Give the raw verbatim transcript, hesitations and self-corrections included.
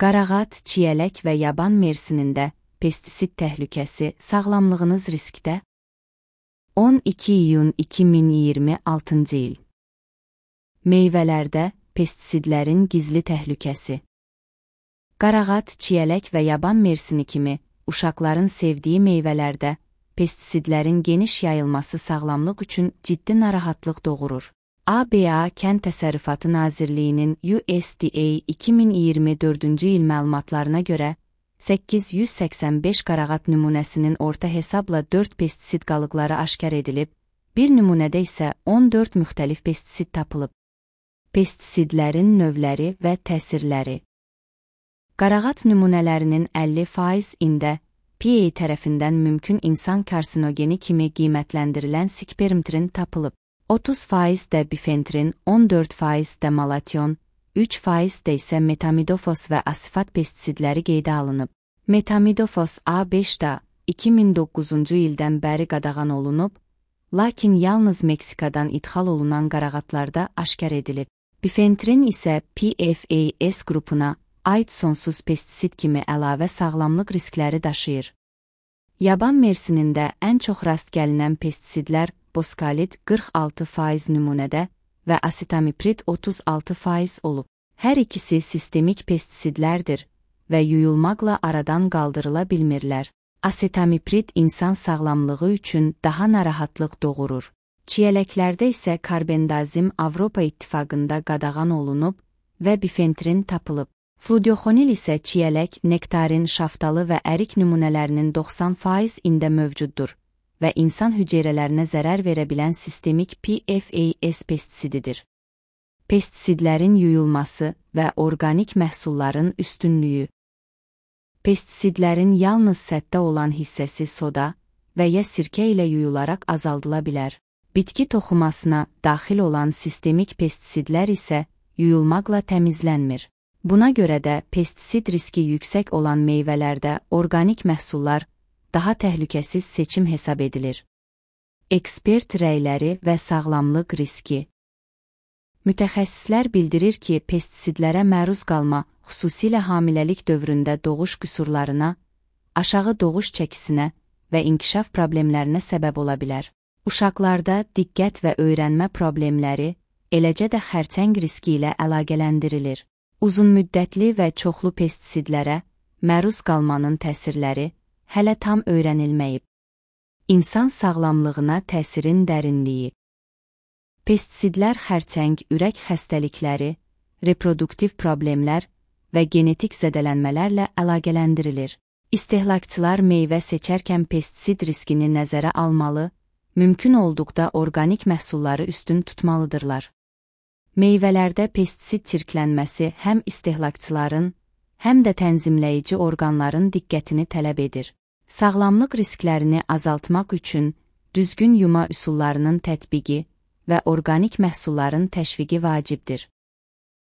Qarağat, çiyələk və yaban mersinində pestisid təhlükəsi, sağlamlığınız riskdə? on iki iyun iki min iyirmi altıncı il. Meyvələrdə pestisidlərin gizli təhlükəsi. Qarağat, çiyələk və yaban mersini kimi uşaqların sevdiyi meyvələrdə pestisidlərin geniş yayılması sağlamlıq üçün ciddi narahatlıq doğurur. A B A Kənd Təsərrüfatı Nazirliyinin U S D A iki min iyirmi dördüncü il məlumatlarına görə səkkiz yüz səksən beş qarağat nümunəsinin orta hesabla dörd pestisid qalıqları aşkar edilib, bir nümunədə isə on dörd müxtəlif pestisid tapılıb. Pestisidlərin növləri və təsirləri. Qarağat nümunələrinin əlli faizində P A tərəfindən mümkün insan karsinogeni kimi qiymətləndirilən skpermtrin tapılıb. otuz faizdə bifentrin, on dörd faizdə malation, üç faizdə isə metamidofos və asifat pestisidləri qeydə alınıb. Metamidofos A beşdə iki min doqquzuncu ildən bəri qadağan olunub, lakin yalnız Meksikadan idxal olunan qarağatlarda aşkar edilib. Bifentrin isə P F A S qrupuna aid sonsuz pestisid kimi əlavə sağlamlıq riskləri daşıyır. Yaban mersinində ən çox rast gəlinən pestisidlər boskalit qırx altı faiz nümunədə və asitamiprid otuz altı faiz olub. Hər ikisi sistemik pestisidlərdir və yuyulmaqla aradan qaldırıla bilmirlər. Asitamiprid insan sağlamlığı üçün daha narahatlıq doğurur. Çiyələklərdə isə karbendazim Avropa İttifaqında qadağan olunub və bifentrin tapılıb. Fludioxonil isə çiyələk, nektarin, şaftalı və ərik nümunələrinin doxsan faizində mövcuddur və insan hüceyrələrinə zərər verə bilən sistemik P F A S pestisididir. Pestisidlərin yuyulması və orqanik məhsulların üstünlüyü. Pestisidlərin yalnız sətdə olan hissəsi soda və ya sirkə ilə yuyularaq azaldıla bilər. Bitki toxumasına daxil olan sistemik pestisidlər isə yuyulmaqla təmizlənmir. Buna görə də pestisid riski yüksək olan meyvələrdə orqanik məhsullar daha təhlükəsiz seçim hesab edilir. Ekspert rəyləri və sağlamlıq riski. Mütəxəssislər bildirir ki, pestisidlərə məruz qalma, xüsusilə hamiləlik dövründə doğuş qüsurlarına, aşağı doğuş çəkisinə və inkişaf problemlərinə səbəb ola bilər. Uşaqlarda diqqət və öyrənmə problemləri, eləcə də xərçəng riski ilə əlaqələndirilir. Uzunmüddətli və çoxlu pestisidlərə məruz qalmanın təsirləri hələ tam öyrənilməyib. İnsan sağlamlığına təsirin dərinliyi. Pestisidlər xərçəng, ürək xəstəlikləri, reproduktiv problemlər və genetik zədələnmələrlə əlaqələndirilir. İstehlakçılar meyvə seçərkən pestisid riskini nəzərə almalı, mümkün olduqda orqanik məhsulları üstün tutmalıdırlar. Meyvələrdə pestisid çirklənməsi həm istehlakçıların, həm də tənzimləyici orqanların diqqətini tələb edir. Sağlamlıq risklərini azaltmaq üçün düzgün yuma üsullarının tətbiqi və orqanik məhsulların təşviqi vacibdir.